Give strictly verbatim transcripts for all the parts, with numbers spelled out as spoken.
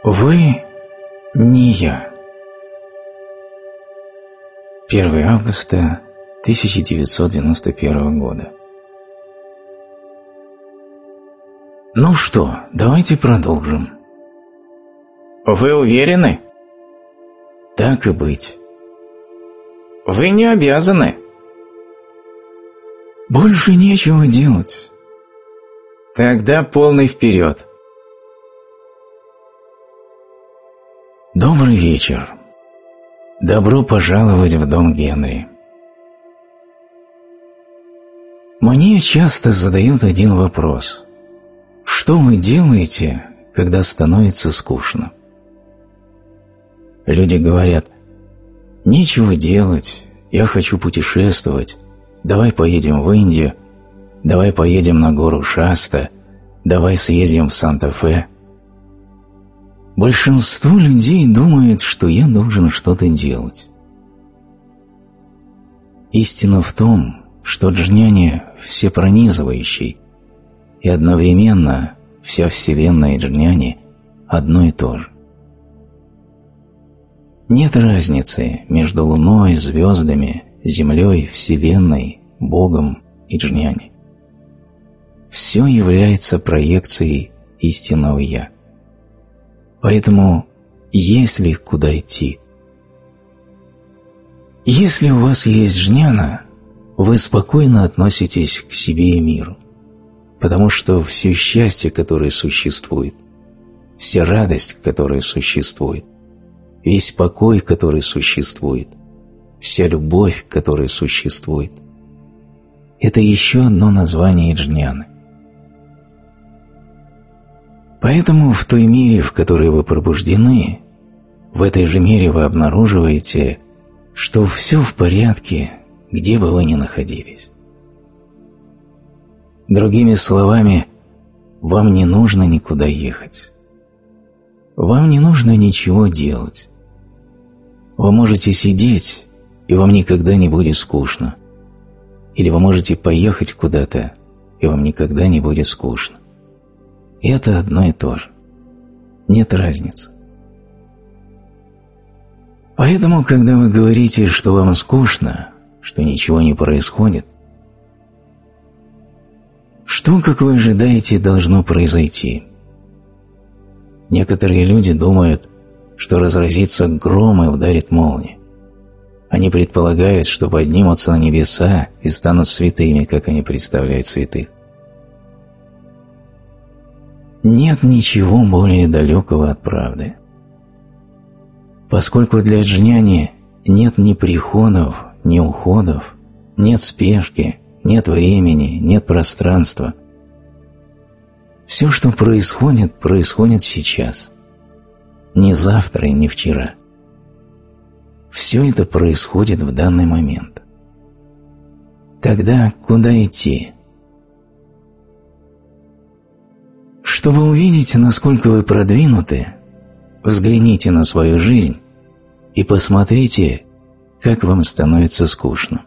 Вы не я. первое августа тысяча девятьсот девяносто первого года. Ну что, давайте продолжим. Вы уверены? Так и быть. Вы не обязаны. Больше нечего делать. Тогда полный вперед. Добрый вечер. Добро пожаловать в дом Генри. Мне часто задают один вопрос. Что вы делаете, когда становится скучно? Люди говорят: нечего делать, я хочу путешествовать, давай поедем в Индию, давай поедем на гору Шаста, давай съездим в Санта-Фе. Большинство людей думает, что я должен что-то делать. Истина в том, что джняни всепронизывающий, и одновременно вся Вселенная джняни одно и то же. Нет разницы между Луной, звездами, Землей, Вселенной, Богом и джняни. Все является проекцией истинного Я. Поэтому есть ли куда идти? Если у вас есть джняна, вы спокойно относитесь к себе и миру, потому что все счастье, которое существует, вся радость, которая существует, весь покой, который существует, вся любовь, которая существует, это еще одно название джняны. Поэтому в той мере, в которой вы пробуждены, в этой же мере вы обнаруживаете, что все в порядке, где бы вы ни находились. Другими словами, вам не нужно никуда ехать. Вам не нужно ничего делать. Вы можете сидеть, и вам никогда не будет скучно. Или вы можете поехать куда-то, и вам никогда не будет скучно. И это одно и то же. Нет разницы. Поэтому, когда вы говорите, что вам скучно, что ничего не происходит, что, как вы ожидаете, должно произойти? Некоторые люди думают, что разразится гром и ударит молния. Они предполагают, что поднимутся на небеса и станут святыми, как они представляют святых. Нет ничего более далекого от правды. Поскольку для джняни нет ни приходов, ни уходов, нет спешки, нет времени, нет пространства. Все, что происходит, происходит сейчас. Не завтра и не вчера. Все это происходит в данный момент. Тогда куда идти? Чтобы увидеть, насколько вы продвинуты, взгляните на свою жизнь и посмотрите, как вам становится скучно.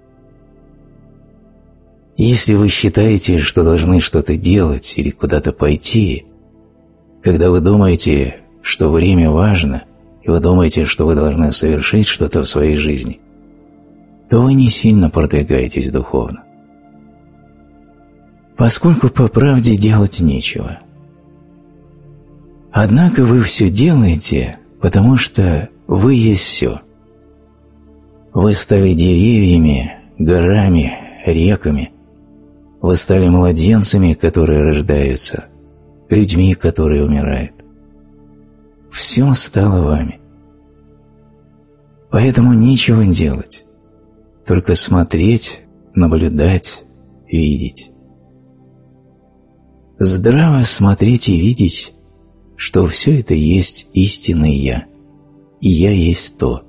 Если вы считаете, что должны что-то делать или куда-то пойти, когда вы думаете, что время важно, и вы думаете, что вы должны совершить что-то в своей жизни, то вы не сильно продвигаетесь духовно. Поскольку по правде делать нечего. Однако вы все делаете, потому что вы есть все. Вы стали деревьями, горами, реками. Вы стали младенцами, которые рождаются, людьми, которые умирают. Все стало вами. Поэтому нечего делать, только смотреть, наблюдать, видеть. Здраво смотреть и видеть, что все это есть истинное Я, и Я есть то.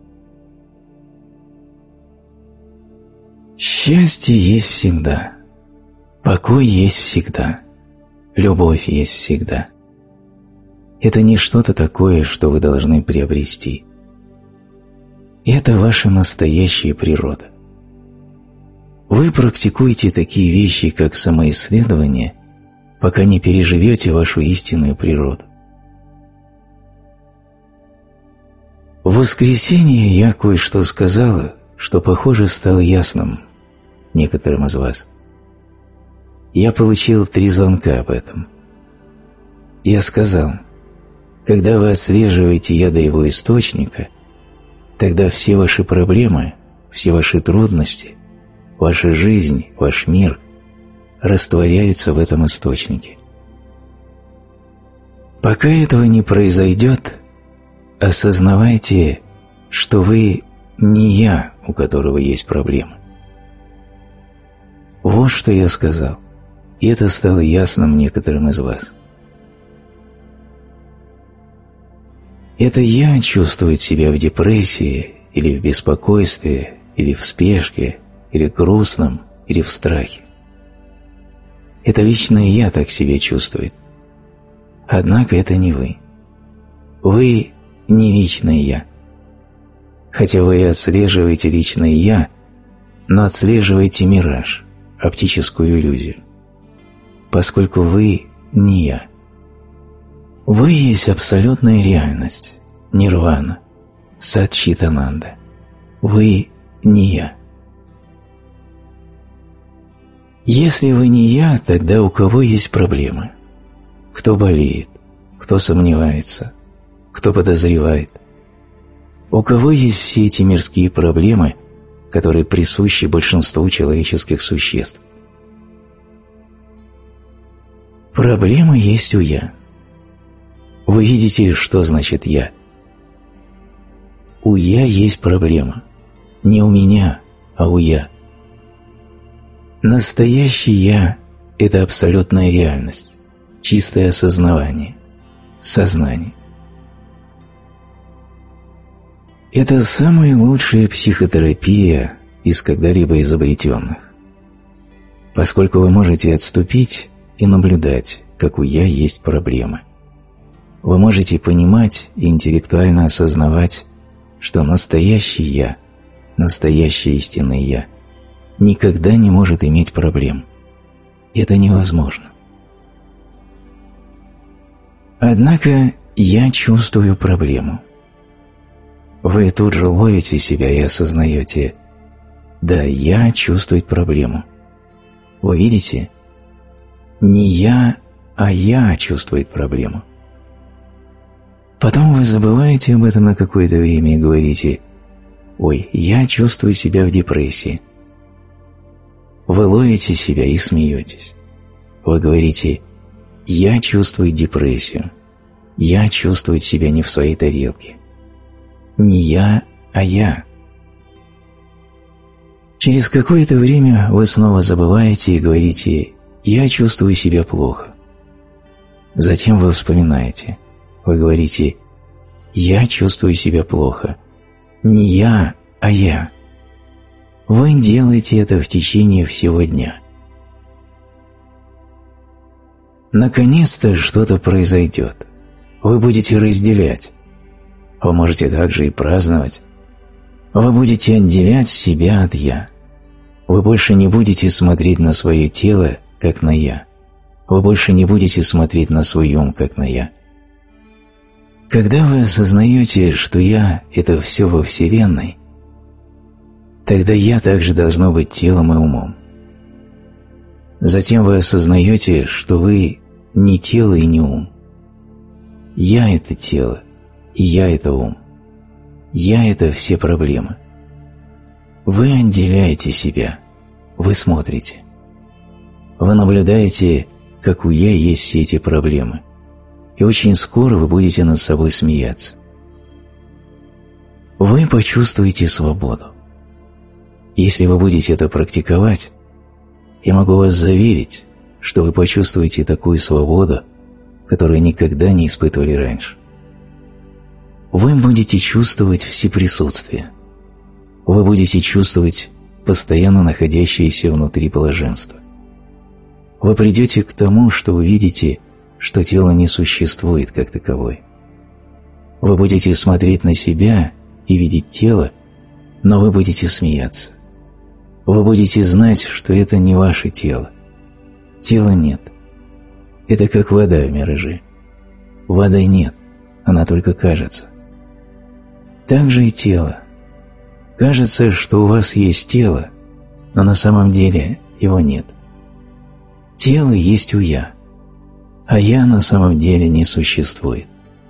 Счастье есть всегда, покой есть всегда, любовь есть всегда. Это не что-то такое, что вы должны приобрести. Это ваша настоящая природа. Вы практикуете такие вещи, как самоисследование, пока не переживете вашу истинную природу. В воскресенье я кое-что сказала, что, похоже, стало ясным некоторым из вас. Я получил три звонка об этом. Я сказал, когда вы отслеживаете я до его источника, тогда все ваши проблемы, все ваши трудности, ваша жизнь, ваш мир растворяются в этом источнике. Пока этого не произойдет, осознавайте, что вы не я, у которого есть проблемы. Вот что я сказал, и это стало ясным некоторым из вас. Это я чувствует себя в депрессии, или в беспокойстве, или в спешке, или грустном, или в страхе. Это личное я так себя чувствует. Однако это не вы. Вы не личное я. Хотя вы и отслеживаете личное я, но отслеживаете мираж, оптическую иллюзию. Поскольку вы не я. Вы есть абсолютная реальность, нирвана, садчитананда. Вы не я. Если вы не я, тогда у кого есть проблемы? Кто болеет? Кто сомневается? Кто подозревает? У кого есть все эти мирские проблемы, которые присущи большинству человеческих существ? Проблема есть у «я». Вы видите, что значит «я». У «я» есть проблема. Не у меня, а у «я». Настоящий «я» – это абсолютная реальность, чистое осознавание, сознание. Это самая лучшая психотерапия из когда-либо изобретенных, поскольку вы можете отступить и наблюдать, как у «я» есть проблемы. Вы можете понимать и интеллектуально осознавать, что настоящий «я», настоящее истинное «я» никогда не может иметь проблем. Это невозможно. Однако я чувствую проблему. Вы тут же ловите себя и осознаете, да, я чувствует проблему. Вы видите? Не я, а я чувствует проблему. Потом вы забываете об этом на какое-то время и говорите, ой, я чувствую себя в депрессии. Вы ловите себя и смеетесь. Вы говорите, я чувствую депрессию. Я чувствую себя не в своей тарелке. Не я, а я. Через какое-то время вы снова забываете и говорите, я чувствую себя плохо. Затем вы вспоминаете. Вы говорите, я чувствую себя плохо. Не я, а я. Вы делаете это в течение всего дня. Наконец-то что-то произойдет. Вы будете разделять. Вы можете также и праздновать. Вы будете отделять себя от «я». Вы больше не будете смотреть на свое тело, как на «я». Вы больше не будете смотреть на свой ум, как на «я». Когда вы осознаете, что «я» – это все во Вселенной, тогда «я» также должно быть телом и умом. Затем вы осознаете, что вы не тело и не ум. «Я» – это тело, и «я» – это ум. «Я» – это все проблемы. Вы отделяете себя, вы смотрите. Вы наблюдаете, как у «я» есть все эти проблемы, и очень скоро вы будете над собой смеяться. Вы почувствуете свободу. Если вы будете это практиковать, я могу вас заверить, что вы почувствуете такую свободу, которую никогда не испытывали раньше. Вы будете чувствовать всеприсутствие. Вы будете чувствовать постоянно находящееся внутри блаженство. Вы придете к тому, что увидите, что тело не существует как таковое. Вы будете смотреть на себя и видеть тело, но вы будете смеяться. Вы будете знать, что это не ваше тело. Тела нет. Это как вода в мираже. Воды нет, она только кажется. Так же и тело. Кажется, что у вас есть тело, но на самом деле его нет. Тело есть у «я», а «я» на самом деле не существует.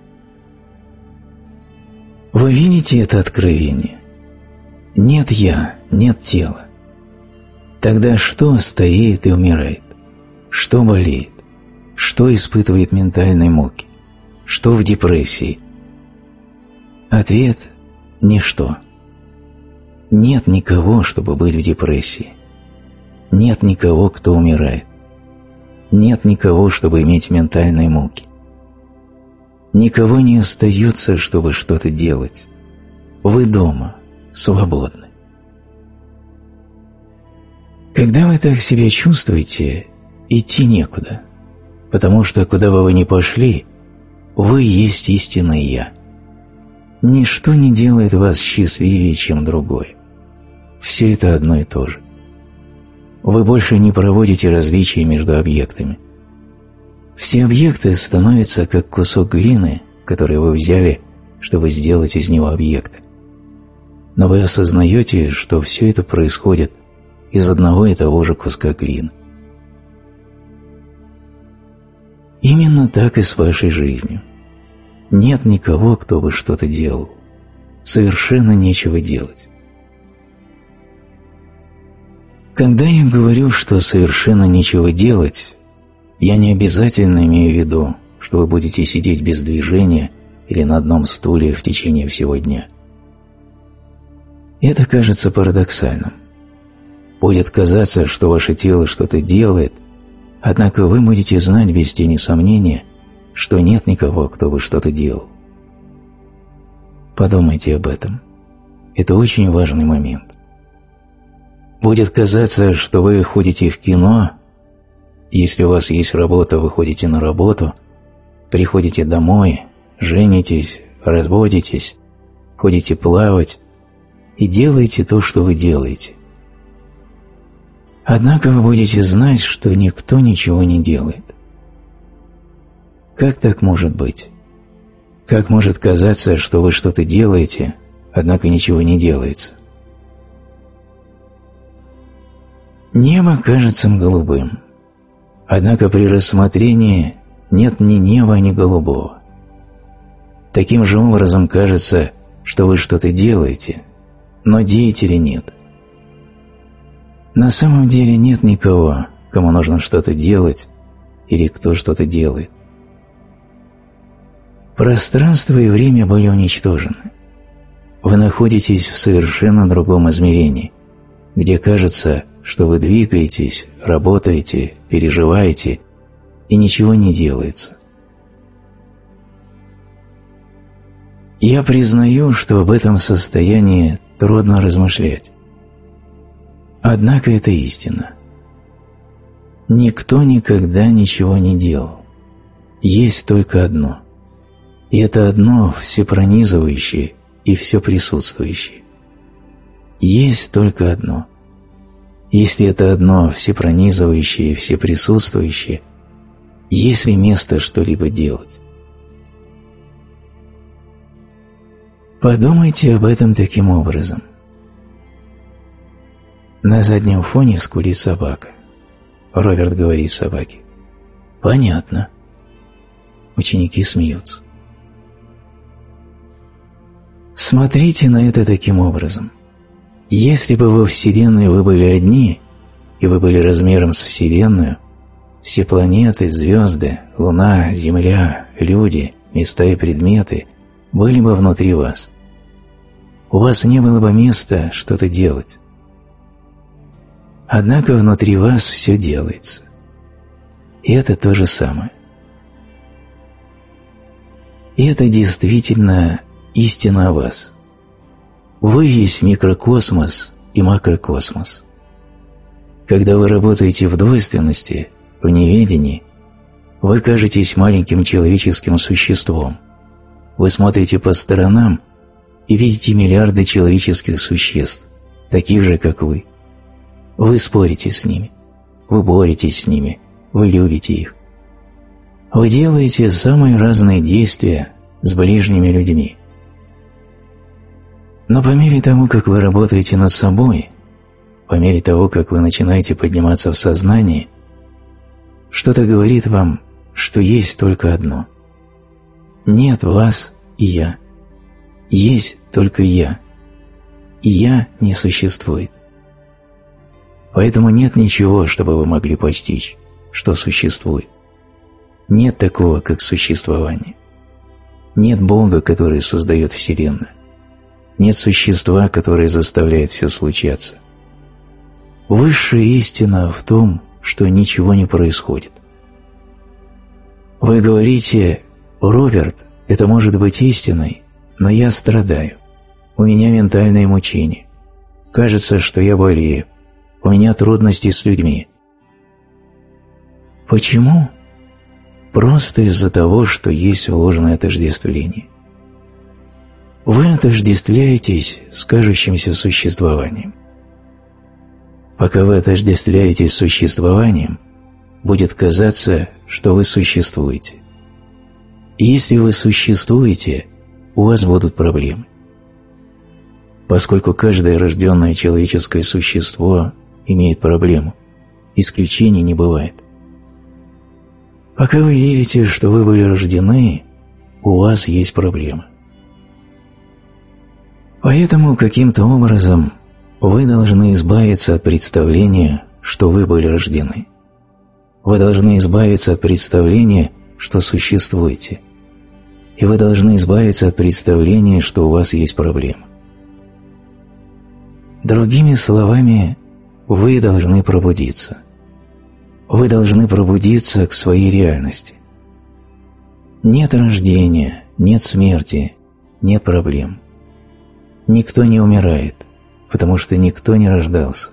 Вы видите это откровение? Нет «я», нет тела. Тогда что стоит и умирает? Что болеет? Что испытывает ментальные муки? Что в депрессии? Ответ – ничто. Нет никого, чтобы быть в депрессии. Нет никого, кто умирает. Нет никого, чтобы иметь ментальные муки. Никого не остается, чтобы что-то делать. Вы дома, свободны. Когда вы так себя чувствуете, идти некуда, потому что куда бы вы ни пошли, вы есть истинное «я». Ничто не делает вас счастливее, чем другое. Все это одно и то же. Вы больше не проводите различия между объектами. Все объекты становятся как кусок глины, который вы взяли, чтобы сделать из него объект. Но вы осознаете, что все это происходит из одного и того же куска глины. Именно так и с вашей жизнью. Нет никого, кто бы что-то делал. Совершенно нечего делать. Когда я говорю, что совершенно нечего делать, я не обязательно имею в виду, что вы будете сидеть без движения или на одном стуле в течение всего дня. Это кажется парадоксальным. Будет казаться, что ваше тело что-то делает, однако вы будете знать без тени сомнения, что нет никого, кто бы что-то делал. Подумайте об этом. Это очень важный момент. Будет казаться, что вы ходите в кино, если у вас есть работа, вы ходите на работу, приходите домой, женитесь, разводитесь, ходите плавать и делаете то, что вы делаете. Однако вы будете знать, что никто ничего не делает. Как так может быть? Как может казаться, что вы что-то делаете, однако ничего не делается? Небо кажется голубым, однако при рассмотрении нет ни неба, ни голубого. Таким же образом кажется, что вы что-то делаете, но деятелей нет. На самом деле нет никого, кому нужно что-то делать или кто что-то делает. Пространство и время были уничтожены. Вы находитесь в совершенно другом измерении, где кажется, что вы двигаетесь, работаете, переживаете, и ничего не делается. Я признаю, что об этом состоянии трудно размышлять. Однако это истина. Никто никогда ничего не делал. Есть только одно. И это одно всепронизывающее и все присутствующее. Есть только одно. Если это одно всепронизывающее и всеприсутствующее, есть ли место что-либо делать? Подумайте об этом таким образом. На заднем фоне скулит собака. Роберт говорит собаке: «Понятно». Ученики смеются. Смотрите на это таким образом. Если бы во Вселенной вы были одни, и вы были размером с Вселенную, все планеты, звезды, Луна, Земля, люди, места и предметы были бы внутри вас. У вас не было бы места что-то делать. Однако внутри вас все делается. И это то же самое. И это действительно истина о вас. Вы есть микрокосмос и макрокосмос. Когда вы работаете в двойственности, в неведении, вы кажетесь маленьким человеческим существом. Вы смотрите по сторонам и видите миллиарды человеческих существ, таких же, как вы. Вы спорите с ними, вы боретесь с ними, вы любите их. Вы делаете самые разные действия с ближними людьми. Но по мере того, как вы работаете над собой, по мере того, как вы начинаете подниматься в сознании, что-то говорит вам, что есть только одно. Нет вас и я. Есть только я. И я не существует. Поэтому нет ничего, чтобы вы могли постичь, что существует. Нет такого, как существование. Нет Бога, который создает Вселенную. Нет существа, которое заставляет все случаться. Высшая истина в том, что ничего не происходит. Вы говорите: «Роберт, это может быть истиной, но я страдаю. У меня ментальные мучения. Кажется, что я болею. У меня трудности с людьми». Почему? Просто из-за того, что есть ложное отождествление. Вы отождествляетесь с кажущимся существованием. Пока вы отождествляетесь с существованием, будет казаться, что вы существуете. И если вы существуете, у вас будут проблемы. Поскольку каждое рожденное человеческое существо имеет проблему, исключений не бывает. Пока вы верите, что вы были рождены, у вас есть проблема. Поэтому каким-то образом вы должны избавиться от представления, что вы были рождены. Вы должны избавиться от представления, что существуете. И вы должны избавиться от представления, что у вас есть проблема. Другими словами, вы должны пробудиться. Вы должны пробудиться к своей реальности. Нет рождения, нет смерти, нет проблем. Никто не умирает, потому что никто не рождался.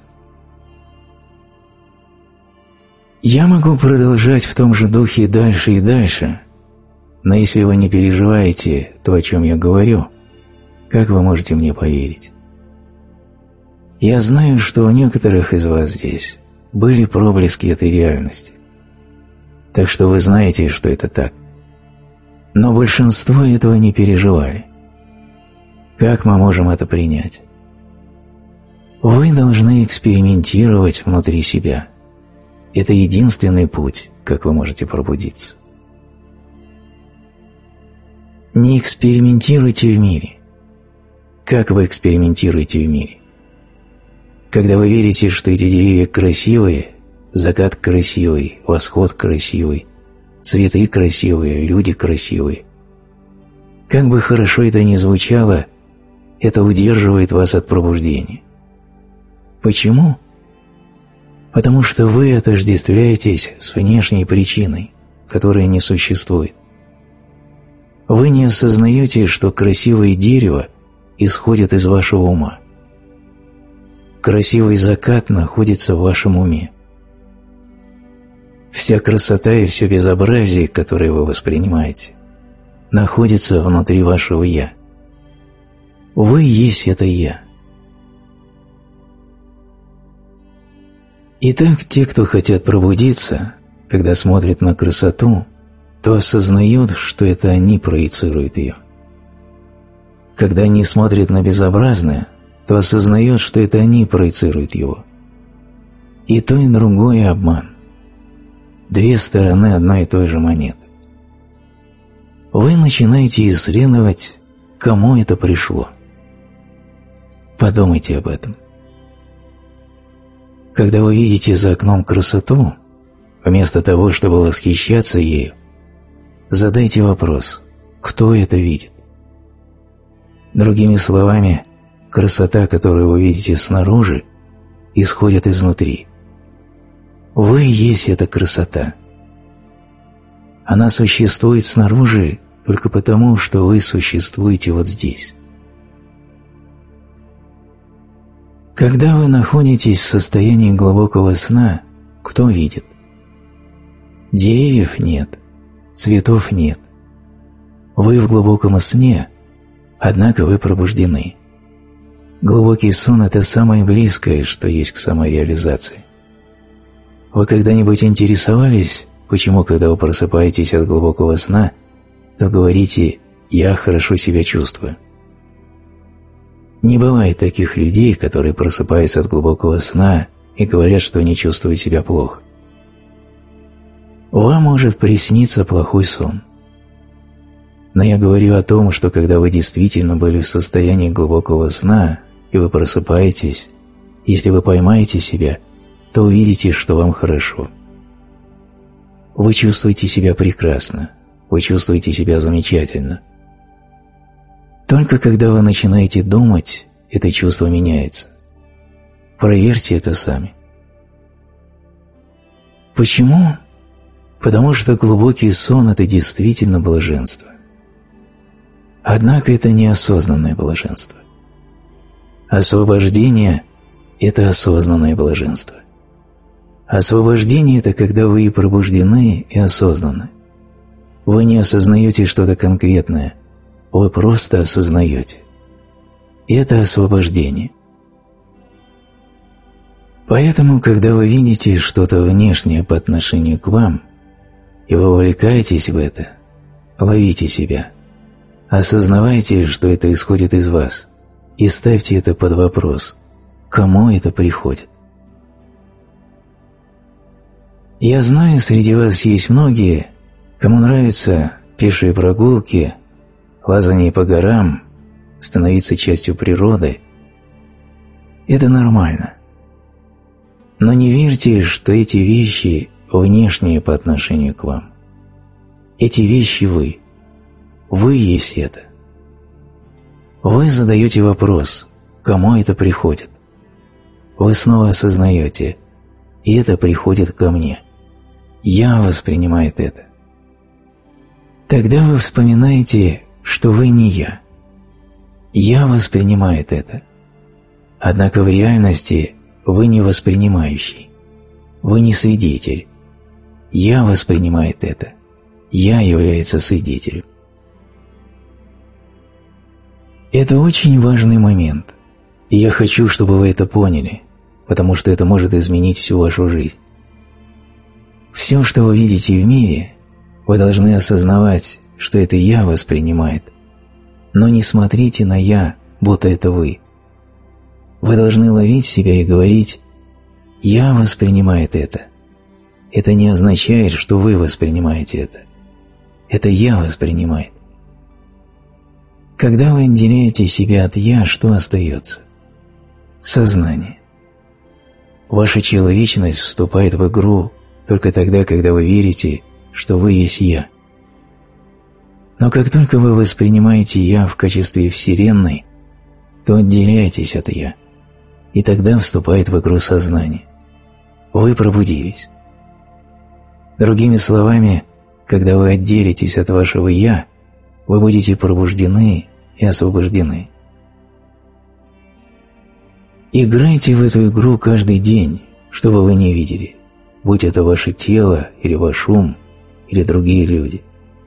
Я могу продолжать в том же духе дальше и дальше, но если вы не переживаете то, о чем я говорю, как вы можете мне поверить? Я знаю, что у некоторых из вас здесь были проблески этой реальности. Так что вы знаете, что это так. Но большинство этого не переживали. Как мы можем это принять? Вы должны экспериментировать внутри себя. Это единственный путь, как вы можете пробудиться. Не экспериментируйте в мире. Как вы экспериментируете в мире? Когда вы верите, что эти деревья красивые, закат красивый, восход красивый, цветы красивые, люди красивые. Как бы хорошо это ни звучало, это удерживает вас от пробуждения. Почему? Потому что вы отождествляетесь с внешней причиной, которая не существует. Вы не осознаете, что красивое дерево исходит из вашего ума. Красивый закат находится в вашем уме. Вся красота и все безобразие, которое вы воспринимаете, находится внутри вашего «я». Вы есть это «я». Итак, те, кто хотят пробудиться, когда смотрят на красоту, то осознают, что это они проецируют ее. Когда они смотрят на безобразное, то осознают, что это они проецируют его. И то, и другое обман. Две стороны одной и той же монеты. Вы начинаете исследовать, кому это пришло. Подумайте об этом. Когда вы видите за окном красоту, вместо того, чтобы восхищаться ею, задайте вопрос: кто это видит? Другими словами, красота, которую вы видите снаружи, исходит изнутри. Вы есть эта красота. Она существует снаружи только потому, что вы существуете вот здесь. Когда вы находитесь в состоянии глубокого сна, кто видит? Деревьев нет, цветов нет. Вы в глубоком сне, однако вы пробуждены. Глубокий сон – это самое близкое, что есть к самореализации. Вы когда-нибудь интересовались, почему, когда вы просыпаетесь от глубокого сна, то говорите: «Я хорошо себя чувствую»? Не бывает таких людей, которые просыпаются от глубокого сна и говорят, что они чувствуют себя плохо. Вам может присниться плохой сон. Но я говорю о том, что когда вы действительно были в состоянии глубокого сна, и вы просыпаетесь, если вы поймаете себя, то увидите, что вам хорошо. Вы чувствуете себя прекрасно, вы чувствуете себя замечательно. Только когда вы начинаете думать, это чувство меняется. Проверьте это сами. Почему? Потому что глубокий сон – это действительно блаженство. Однако это неосознанное блаженство. Освобождение – это осознанное блаженство. Освобождение – это когда вы и пробуждены, и осознаны. Вы не осознаете что-то конкретное, вы просто осознаете. Это освобождение. Поэтому, когда вы видите что-то внешнее по отношению к вам, и вы увлекаетесь в это, ловите себя, осознавайте, что это исходит из вас, и ставьте это под вопрос, кому это приходит. Я знаю, среди вас есть многие, кому нравятся пешие прогулки, лазание по горам, становиться частью природы. Это нормально. Но не верьте, что эти вещи внешние по отношению к вам. Эти вещи вы. Вы есть это. Вы задаете вопрос, кому это приходит. Вы снова осознаете, и это приходит ко мне. Я воспринимаю это. Тогда вы вспоминаете, что вы не я. Я воспринимаю это. Однако в реальности вы не воспринимающий. Вы не свидетель. Я воспринимаю это. Я является свидетелем. Это очень важный момент, и я хочу, чтобы вы это поняли, потому что это может изменить всю вашу жизнь. Все, что вы видите в мире, вы должны осознавать, что это «я» воспринимает, но не смотрите на «я», будто это вы. Вы должны ловить себя и говорить «я» воспринимает это. Это не означает, что вы воспринимаете это. Это «я» воспринимает. Когда вы отделяете себя от «я», что остается? Сознание. Ваша человечность вступает в игру только тогда, когда вы верите, что вы есть «я». Но как только вы воспринимаете «я» в качестве Вселенной, то отделяетесь от «я», и тогда вступает в игру сознание. Вы пробудились. Другими словами, когда вы отделитесь от вашего «я», вы будете пробуждены и освобождены. Играйте в эту игру каждый день, что бы вы ни видели, будь это ваше тело или ваш ум, или другие люди.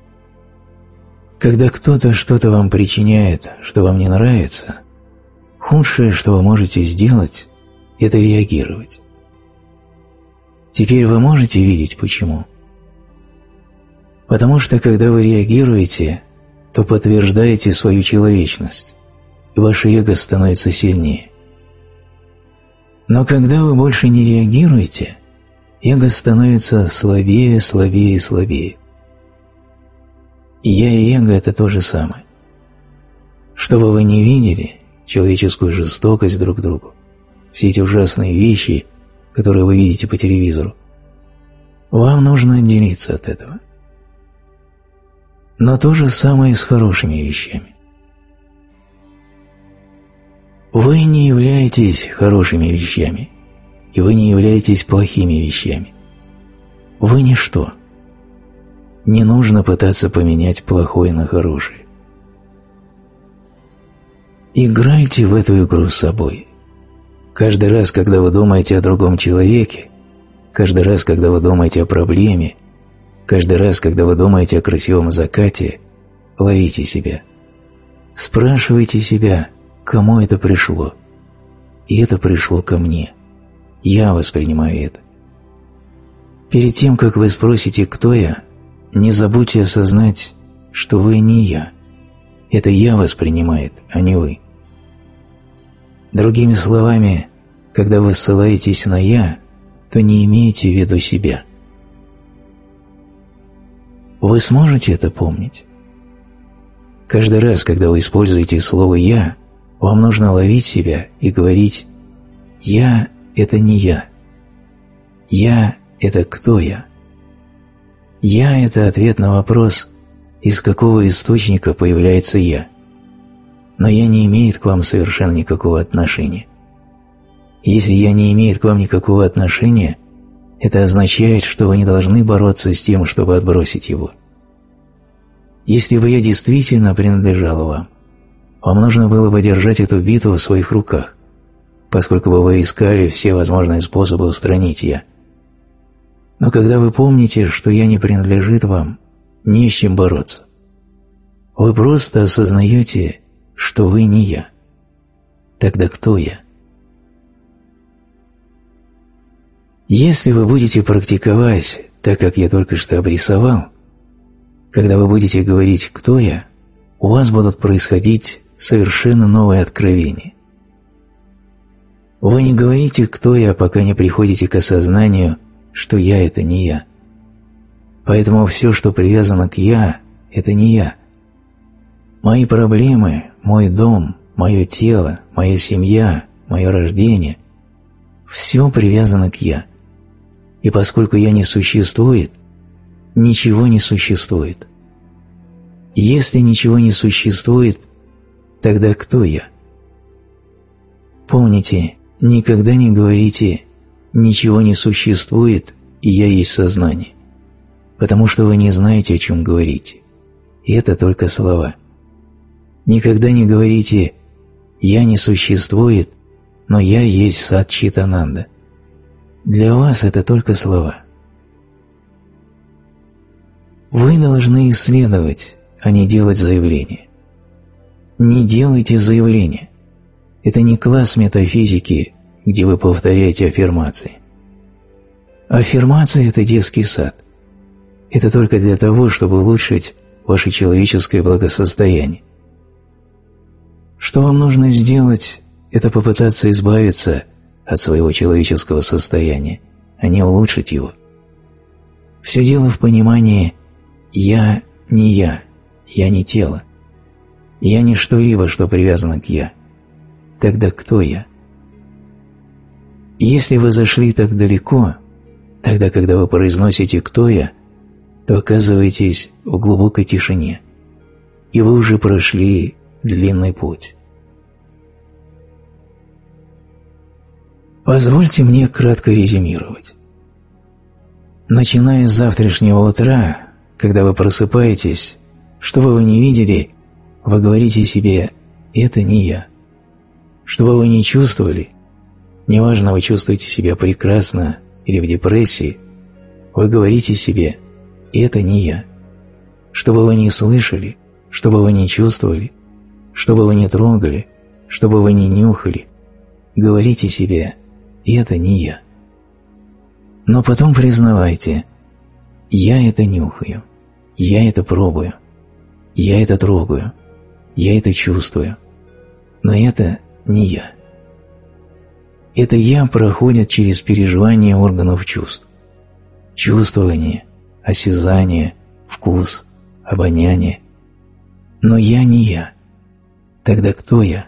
Когда кто-то что-то вам причиняет, что вам не нравится, худшее, что вы можете сделать, это реагировать. Теперь вы можете видеть почему? Потому что когда вы реагируете, то подтверждаете свою человечность, и ваше эго становится сильнее. Но когда вы больше не реагируете, эго становится слабее, слабее и слабее. И я и эго – это то же самое. Что бы вы ни видели, человеческую жестокость друг к другу, все эти ужасные вещи, которые вы видите по телевизору, вам нужно отделиться от этого. Но то же самое и с хорошими вещами. Вы не являетесь хорошими вещами, и вы не являетесь плохими вещами. Вы ничто. Не нужно пытаться поменять плохое на хорошее. Играйте в эту игру с собой. Каждый раз, когда вы думаете о другом человеке, каждый раз, когда вы думаете о проблеме, каждый раз, когда вы думаете о красивом закате, ловите себя. Спрашивайте себя, кому это пришло. И это пришло ко мне. Я воспринимаю это. Перед тем, как вы спросите, кто я, не забудьте осознать, что вы не я. Это я воспринимает, а не вы. Другими словами, когда вы ссылаетесь на «я», то не имеете в виду себя. Вы сможете это помнить? Каждый раз, когда вы используете слово «я», вам нужно ловить себя и говорить «я» – это не я. «Я» – это кто я? «Я» – это ответ на вопрос, из какого источника появляется «я». Но «я» не имеет к вам совершенно никакого отношения. Если «я» не имеет к вам никакого отношения, это означает, что вы не должны бороться с тем, чтобы отбросить его. Если бы «я» действительно принадлежал вам, вам нужно было бы держать эту битву в своих руках, поскольку бы вы искали все возможные способы устранить «я». Но когда вы помните, что «я» не принадлежит вам, не с чем бороться. Вы просто осознаете, что вы не «я». Тогда кто я? Если вы будете практиковать так, как я только что обрисовал, когда вы будете говорить «кто я», у вас будут происходить совершенно новые откровения. Вы не говорите «кто я», пока не приходите к осознанию, что «я» – это не я. Поэтому все, что привязано к «я», – это не я. Мои проблемы, мой дом, мое тело, моя семья, мое рождение – все привязано к «я». И поскольку «я» не существует, ничего не существует. Если ничего не существует, тогда кто я? Помните, никогда не говорите «ничего не существует, и я есть сознание», потому что вы не знаете, о чем говорите. И это только слова. Никогда не говорите «я не существует, но я есть Сат Читананда». Для вас это только слова. Вы должны исследовать, а не делать заявления. Не делайте заявления. Это не класс метафизики, где вы повторяете аффирмации. Аффирмация – это детский сад. Это только для того, чтобы улучшить ваше человеческое благосостояние. Что вам нужно сделать, это попытаться избавиться от своего человеческого состояния, а не улучшить его. Все дело в понимании «я не я, я не тело, я не что-либо, что привязано к «я». Тогда кто я? Если вы зашли так далеко, тогда, когда вы произносите «кто я», то оказываетесь в глубокой тишине, и вы уже прошли длинный путь. Позвольте мне кратко резюмировать. Начиная с завтрашнего утра, когда вы просыпаетесь, что бы вы ни видели, вы говорите себе «это не я». Что бы вы ни чувствовали, неважно, вы чувствуете себя прекрасно или в депрессии, вы говорите себе «это не я». Что бы вы ни слышали, что бы вы ни чувствовали, что бы вы ни трогали, что бы вы ни нюхали, говорите себе «это не я». Но потом признавайте «я это нюхаю, я это пробую, я это трогаю, я это чувствую, но это не я». Это «я» проходит через переживание органов чувств. Чувствование, осязание, вкус, обоняние. Но «я» не я. Тогда кто я?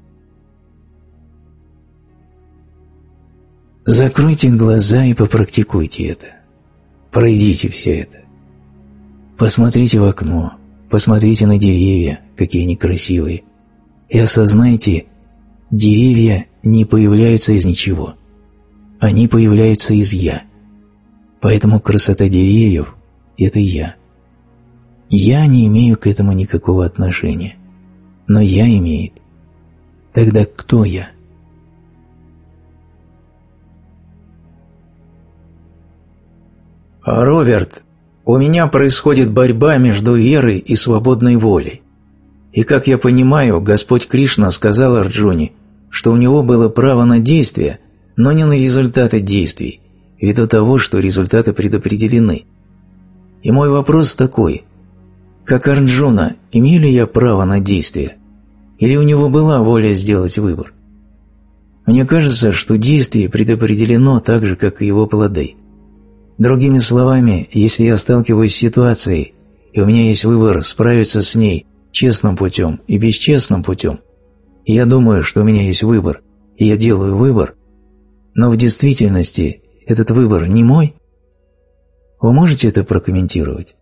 Закройте глаза и попрактикуйте это. Пройдите все это. Посмотрите в окно, посмотрите на деревья, какие они красивые, и осознайте, деревья не появляются из ничего. Они появляются из «я». Поэтому красота деревьев – это «я». Я не имею к этому никакого отношения, но «я» имеет. Тогда кто я? Роберт, у меня происходит борьба между верой и свободной волей. И, как я понимаю, Господь Кришна сказал Арджуне, что у него было право на действия, но не на результаты действий, ввиду того, что результаты предопределены. И мой вопрос такой: как Арджуна, имею ли я право на действия, или у него была воля сделать выбор? Мне кажется, что действие предопределено так же, как и его плоды. Другими словами, если я сталкиваюсь с ситуацией, и у меня есть выбор справиться с ней честным путем и бесчестным путем, и я думаю, что у меня есть выбор, и я делаю выбор, но в действительности этот выбор не мой, вы можете это прокомментировать?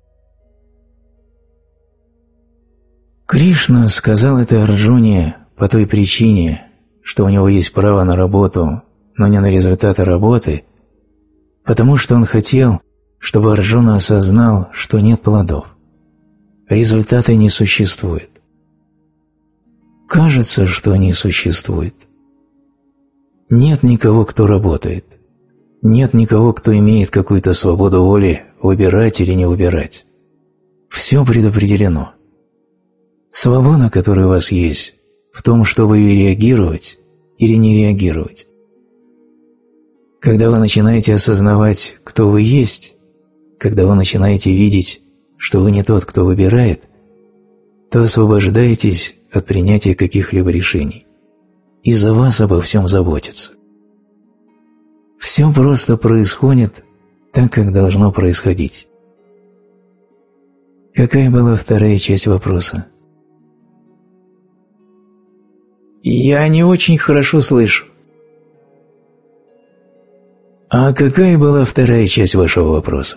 Кришна сказал это Арджуне по той причине, что у него есть право на работу, но не на результаты работы, потому что он хотел, чтобы Арджуна осознал, что нет плодов. Результата не существует. Кажется, что они существуют. Нет никого, кто работает. Нет никого, кто имеет какую-то свободу воли выбирать или не выбирать. Все предопределено. Свобода, которая у вас есть, в том, чтобы реагировать или не реагировать. Когда вы начинаете осознавать, кто вы есть, когда вы начинаете видеть, что вы не тот, кто выбирает, то освобождаетесь от принятия каких-либо решений. И за вас обо всем заботятся. Все просто происходит так, как должно происходить. Какая была вторая часть вопроса? Я не очень хорошо слышу. А какая была вторая часть вашего вопроса?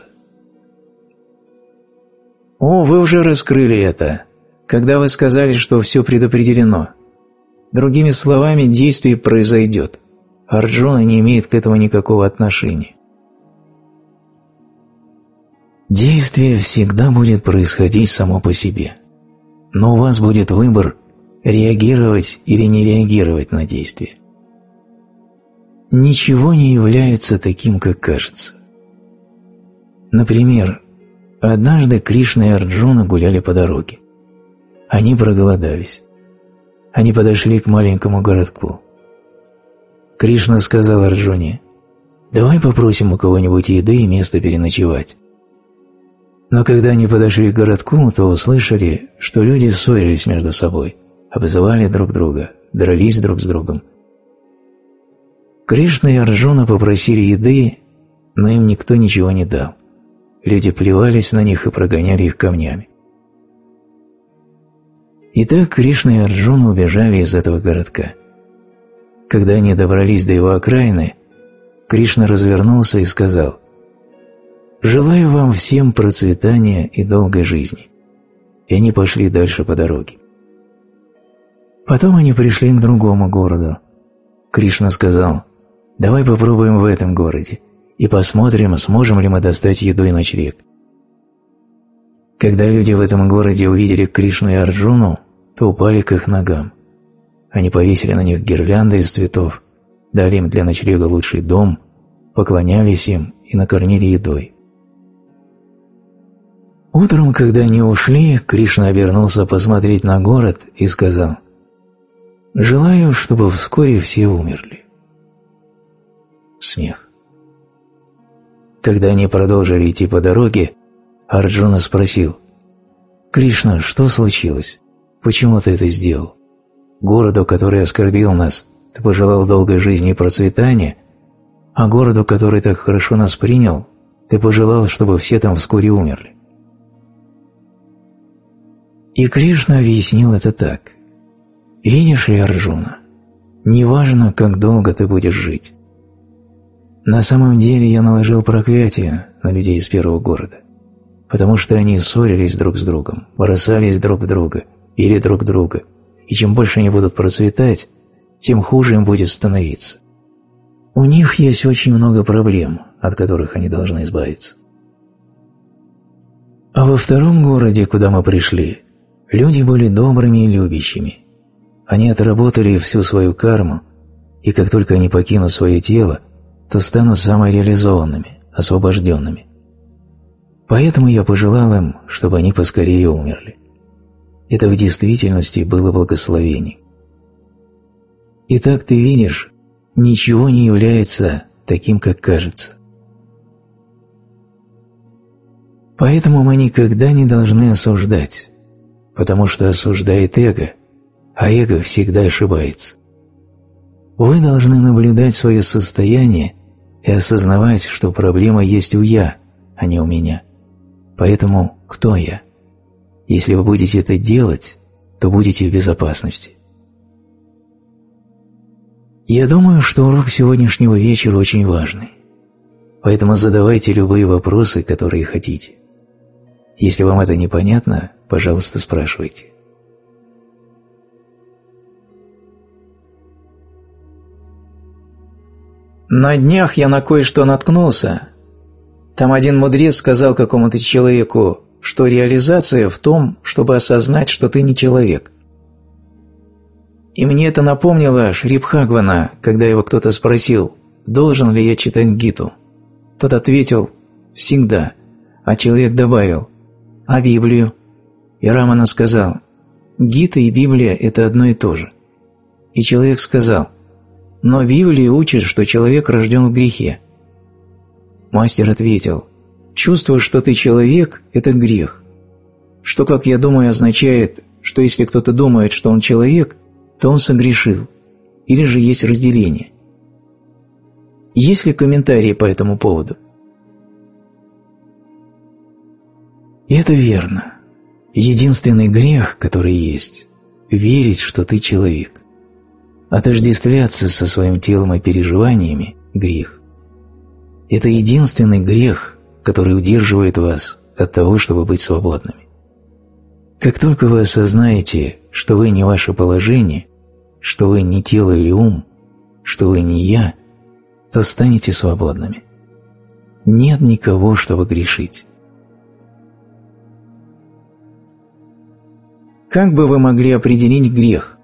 О, вы уже раскрыли это, когда вы сказали, что все предопределено. Другими словами, действие произойдет. Арджуна не имеет к этому никакого отношения. Действие всегда будет происходить само по себе. Но у вас будет выбор реагировать или не реагировать на действие. Ничего не является таким, как кажется. Например, однажды Кришна и Арджуна гуляли по дороге. Они проголодались. Они подошли к маленькому городку. Кришна сказал Арджуне: «Давай попросим у кого-нибудь еды и место переночевать». Но когда они подошли к городку, то услышали, что люди ссорились между собой, обзывали друг друга, дрались друг с другом. Кришна и Арджуна попросили еды, но им никто ничего не дал. Люди плевались на них и прогоняли их камнями. Итак, Кришна и Арджуна убежали из этого городка. Когда они добрались до его окраины, Кришна развернулся и сказал: «Желаю вам всем процветания и долгой жизни». И они пошли дальше по дороге. Потом они пришли к другому городу. Кришна сказал: «Давай попробуем в этом городе и посмотрим, сможем ли мы достать еду и ночлег». Когда люди в этом городе увидели Кришну и Арджуну, то упали к их ногам. Они повесили на них гирлянды из цветов, дали им для ночлега лучший дом, поклонялись им и накормили едой. Утром, когда они ушли, Кришна обернулся посмотреть на город и сказал: «Желаю, чтобы вскоре все умерли». Смех. Когда они продолжили идти по дороге, Арджуна спросил: «Кришна, что случилось? Почему ты это сделал? Городу, который оскорбил нас, ты пожелал долгой жизни и процветания, а городу, который так хорошо нас принял, ты пожелал, чтобы все там вскоре умерли». И Кришна объяснил это так: «Видишь ли, Арджуна, неважно, как долго ты будешь жить. На самом деле я наложил проклятие на людей из первого города, потому что они ссорились друг с другом, бросались друг в друга, били друг друга, и чем больше они будут процветать, тем хуже им будет становиться. У них есть очень много проблем, от которых они должны избавиться». А во втором городе, куда мы пришли, люди были добрыми и любящими. Они отработали всю свою карму, и как только они покинут свое тело, то станут самореализованными, освобожденными. Поэтому я пожелал им, чтобы они поскорее умерли. Это в действительности было благословение. Итак, ты видишь, ничего не является таким, как кажется. Поэтому мы никогда не должны осуждать, потому что осуждает эго, а эго всегда ошибается. Вы должны наблюдать свое состояние и осознавать, что проблема есть у «я», а не у меня. Поэтому кто я? Если вы будете это делать, то будете в безопасности. Я думаю, что урок сегодняшнего вечера очень важный. Поэтому задавайте любые вопросы, которые хотите. Если вам это непонятно, пожалуйста, спрашивайте. На днях я на кое-что наткнулся. Там один мудрец сказал какому-то человеку, что реализация в том, чтобы осознать, что ты не человек. И мне это напомнило Шри Бхагавана, когда его кто-то спросил, должен ли я читать Гиту. Тот ответил «всегда», а человек добавил «а Библию?» И Рамана сказал «Гита и Библия – это одно и то же». И человек сказал «но Библия учит, что человек рожден в грехе». Мастер ответил «чувство, что ты человек – это грех». Что, как я думаю, означает, что если кто-то думает, что он человек, то он согрешил, или же есть разделение. Есть ли комментарии по этому поводу? И это верно. Единственный грех, который есть – верить, что ты человек. Отождествляться со своим телом и переживаниями – грех. Это единственный грех, который удерживает вас от того, чтобы быть свободными. Как только вы осознаете, что вы не ваше положение, что вы не тело или ум, что вы не «я», то станете свободными. Нет никого, чтобы грешить. Как бы вы могли определить грех?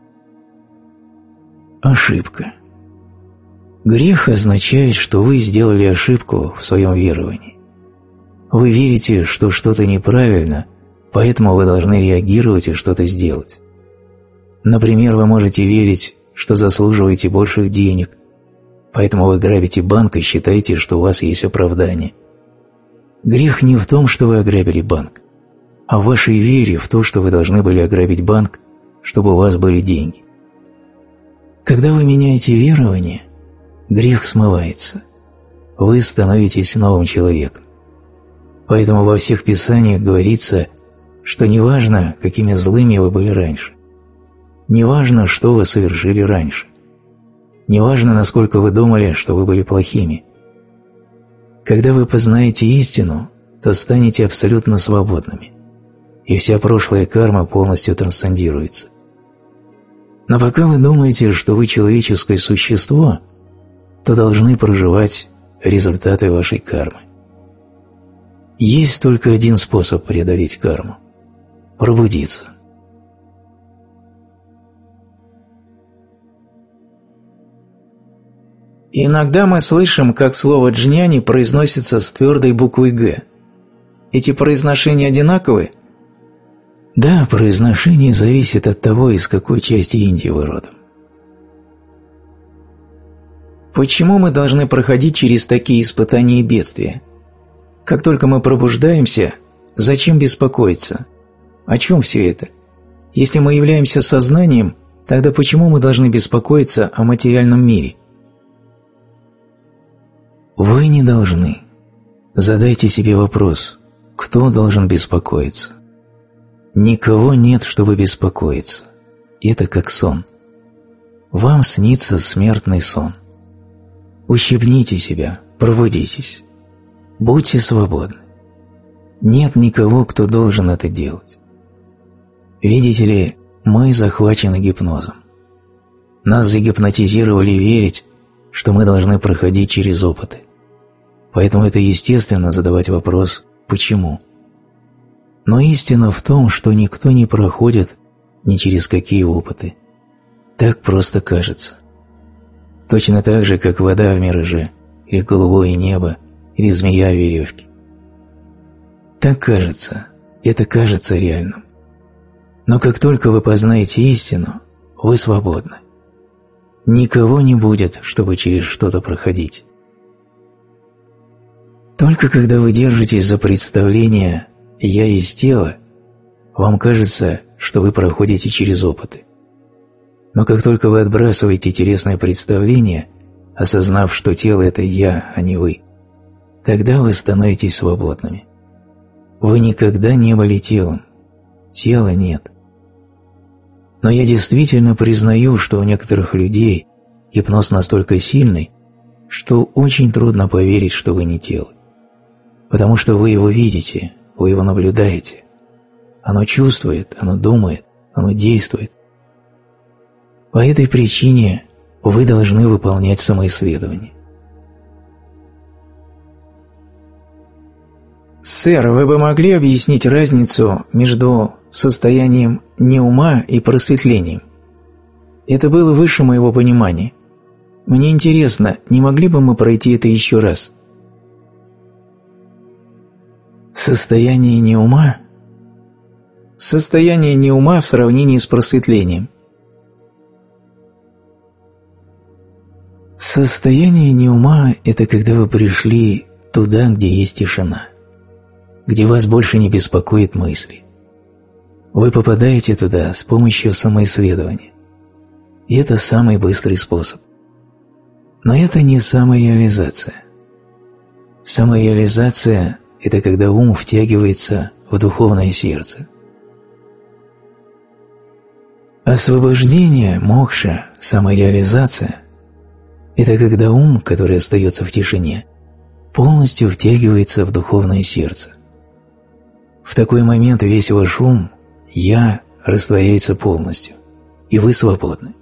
Ошибка. Грех означает, что вы сделали ошибку в своем веровании. Вы верите, что что-то неправильно, поэтому вы должны реагировать и что-то сделать. Например, вы можете верить, что заслуживаете больших денег, поэтому вы грабите банк и считаете, что у вас есть оправдание. Грех не в том, что вы ограбили банк, а в вашей вере в то, что вы должны были ограбить банк, чтобы у вас были деньги. Когда вы меняете верование, грех смывается. Вы становитесь новым человеком. Поэтому во всех писаниях говорится, что неважно, какими злыми вы были раньше, неважно, что вы совершили раньше, неважно, насколько вы думали, что вы были плохими. Когда вы познаете истину, то станете абсолютно свободными, и вся прошлая карма полностью трансцендируется. Но пока вы думаете, что вы человеческое существо, то должны проживать результаты вашей кармы. Есть только один способ преодолеть карму – пробудиться. Иногда мы слышим, как слово «джняни» произносится с твердой буквой «г». Эти произношения одинаковы? Да, произношение зависит от того, из какой части Индии вы родом. Почему мы должны проходить через такие испытания и бедствия? Как только мы пробуждаемся, зачем беспокоиться? О чем все это? Если мы являемся сознанием, тогда почему мы должны беспокоиться о материальном мире? Вы не должны. Задайте себе вопрос, кто должен беспокоиться? Никого нет, чтобы беспокоиться. Это как сон. Вам снится смертный сон. Ущипните себя, пробудитесь. Будьте свободны. Нет никого, кто должен это делать. Видите ли, мы захвачены гипнозом. Нас загипнотизировали верить, что мы должны проходить через опыты. Поэтому это естественно задавать вопрос «почему?». Но истина в том, что никто не проходит ни через какие опыты. Так просто кажется. Точно так же, как вода в мираже, или голубое небо, или змея в веревке. Так кажется, это кажется реальным. Но как только вы познаете истину, вы свободны. Никого не будет, чтобы через что-то проходить. Только когда вы держитесь за представление «я есть тело», вам кажется, что вы проходите через опыты. Но как только вы отбрасываете телесное представление, осознав, что тело – это я, а не вы, тогда вы становитесь свободными. Вы никогда не были телом. Тела нет. Но я действительно признаю, что у некоторых людей гипноз настолько сильный, что очень трудно поверить, что вы не тело. Потому что вы его видите, вы его наблюдаете. Оно чувствует, оно думает, оно действует. По этой причине вы должны выполнять самоисследование. Сэр, вы бы могли объяснить разницу между состоянием неума и просветлением? Это было выше моего понимания. Мне интересно, не могли бы мы пройти это еще раз? Состояние неума? Состояние неума в сравнении с просветлением. Состояние неума – это когда вы пришли туда, где есть тишина, где вас больше не беспокоят мысли. Вы попадаете туда с помощью самоисследования. И это самый быстрый способ. Но это не самореализация. Самореализация – это когда ум втягивается в духовное сердце. Освобождение, мокша, самореализация – это когда ум, который остается в тишине, полностью втягивается в духовное сердце. В такой момент весь ваш ум, «я», растворяется полностью, и вы свободны.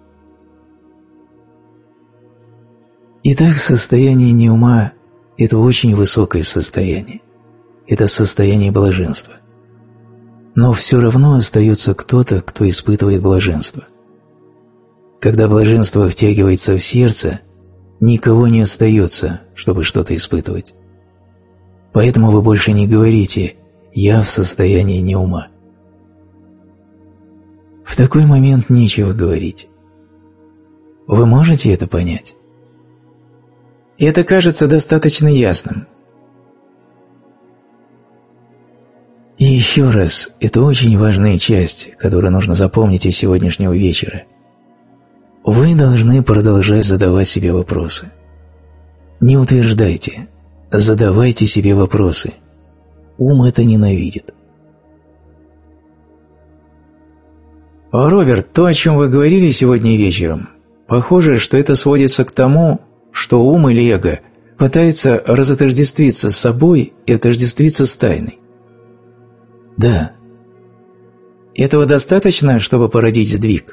Итак, состояние неума – это очень высокое состояние. Это состояние блаженства. Но все равно остается кто-то, кто испытывает блаженство. Когда блаженство втягивается в сердце, никого не остается, чтобы что-то испытывать. Поэтому вы больше не говорите «я в состоянии неума». В такой момент нечего говорить. Вы можете это понять? Это кажется достаточно ясным. И еще раз, это очень важная часть, которую нужно запомнить из сегодняшнего вечера. Вы должны продолжать задавать себе вопросы. Не утверждайте, задавайте себе вопросы. Ум это ненавидит. Роберт, то, о чем вы говорили сегодня вечером, похоже, что это сводится к тому, что ум или эго пытается разотождествиться с собой и отождествиться с тайной. Да. Этого достаточно, чтобы породить сдвиг?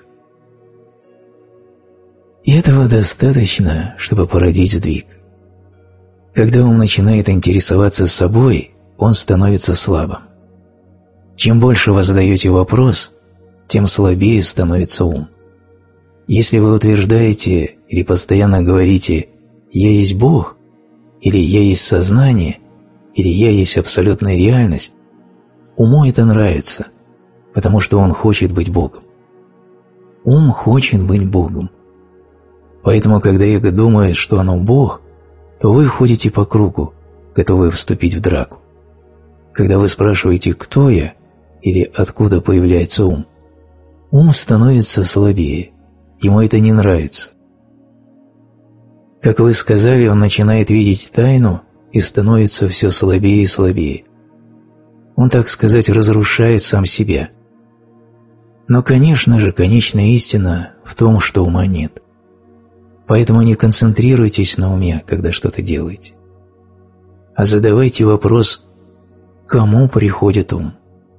Этого достаточно, чтобы породить сдвиг. Когда ум начинает интересоваться собой, он становится слабым. Чем больше вы задаете вопрос, тем слабее становится ум. Если вы утверждаете или постоянно говорите «я есть Бог», или «я есть сознание», или «я есть абсолютная реальность», уму это нравится, потому что он хочет быть Богом. Ум хочет быть Богом. Поэтому, когда эго думает, что оно Бог, то вы ходите по кругу, готовые вступить в драку. Когда вы спрашиваете «кто я?» или «откуда появляется ум?», ум становится слабее, ему это не нравится. Как вы сказали, он начинает видеть тайну и становится все слабее и слабее. Он, так сказать, разрушает сам себя. Но, конечно же, конечная истина в том, что ума нет. Поэтому не концентрируйтесь на уме, когда что-то делаете, а задавайте вопрос, кому приходит ум.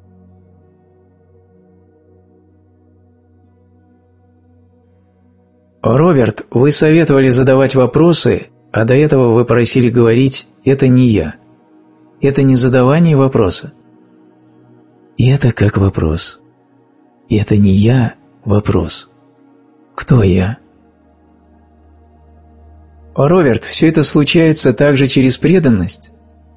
Роберт, вы советовали задавать вопросы, а до этого вы просили говорить «это не я». Это не задавание вопроса. И это как вопрос. И это не я, вопрос. Кто я? Роберт, все это случается также через преданность?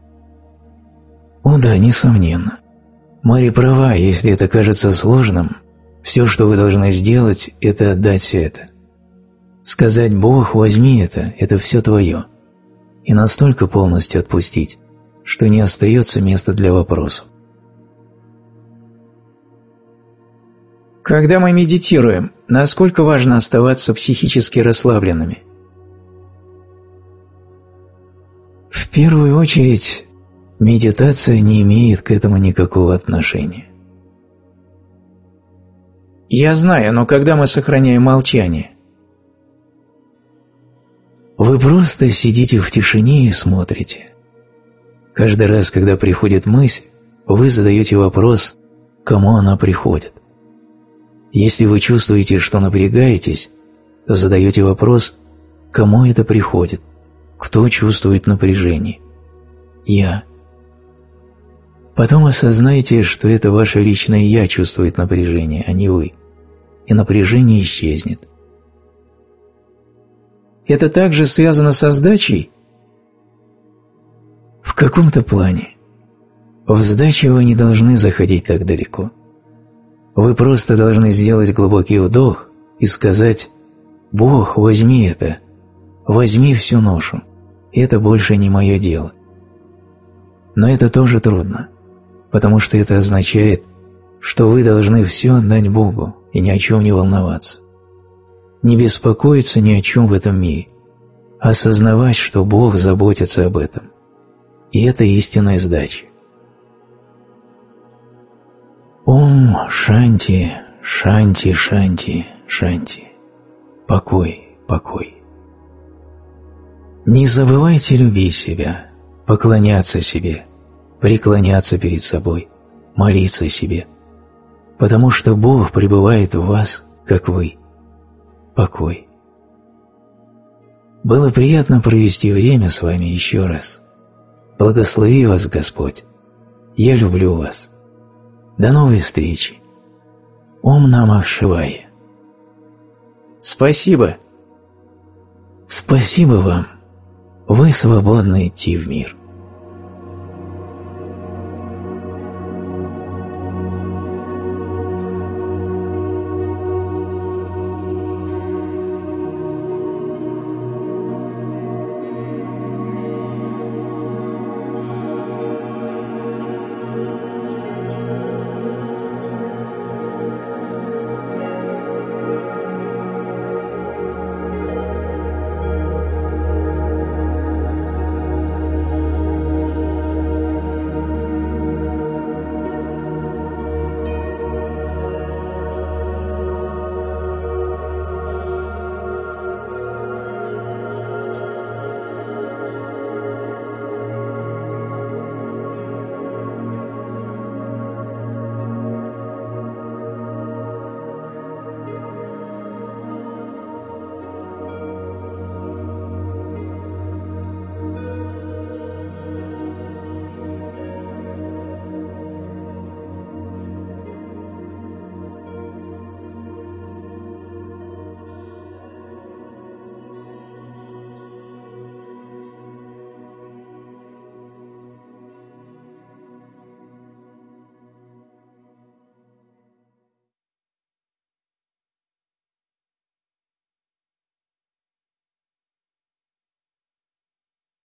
О да, несомненно. Мари права, если это кажется сложным, все, что вы должны сделать, это отдать все это. Сказать «Бог, возьми это, это все твое», и настолько полностью отпустить, что не остается места для вопросов. Когда мы медитируем, насколько важно оставаться психически расслабленными? В первую очередь, медитация не имеет к этому никакого отношения. Я знаю, но когда мы сохраняем молчание? Вы просто сидите в тишине и смотрите. Каждый раз, когда приходит мысль, вы задаете вопрос, кому она приходит. Если вы чувствуете, что напрягаетесь, то задаете вопрос, кому это приходит, кто чувствует напряжение. Я. Потом осознайте, что это ваше личное «я» чувствует напряжение, а не вы, и напряжение исчезнет. Это также связано со сдачей? В каком-то плане. В сдаче вы не должны заходить так далеко. Вы просто должны сделать глубокий вдох и сказать: «Бог, возьми это, возьми всю ношу, это больше не мое дело». Но это тоже трудно, потому что это означает, что вы должны все отдать Богу и ни о чем не волноваться. Не беспокоиться ни о чем в этом мире, а осознавать, что Бог заботится об этом. И это истинная сдача. Ом Шанти, Шанти, Шанти, Шанти. Покой, покой. Не забывайте любить себя, поклоняться себе, преклоняться перед собой, молиться себе, потому что Бог пребывает в вас, как вы. Покой. Было приятно провести время с вами еще раз. Благослови вас, Господь. Я люблю вас. До новой встречи. Ом Намах Шивая. Спасибо. Спасибо вам. Вы свободны идти в мир.